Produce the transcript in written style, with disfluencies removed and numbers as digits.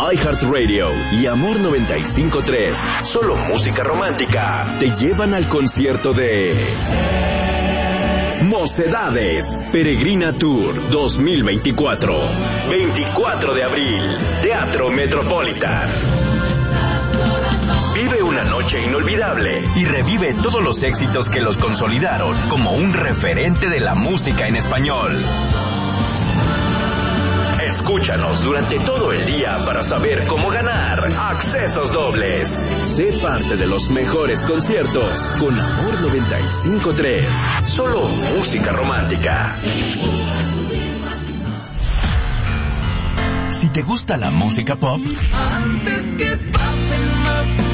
iHeartRadio y Amor 95.3, solo música romántica, te llevan al concierto de Mocedades, Peregrina Tour 2024. 24 de abril, Teatro Metropolitan. Vive una noche inolvidable y revive todos los éxitos que los consolidaron como un referente de la música en español. Escúchanos durante todo el día para saber cómo ganar accesos dobles. Sé parte de los mejores conciertos con Amor 95.3. Solo música romántica. Si te gusta la música pop, antes que pasen más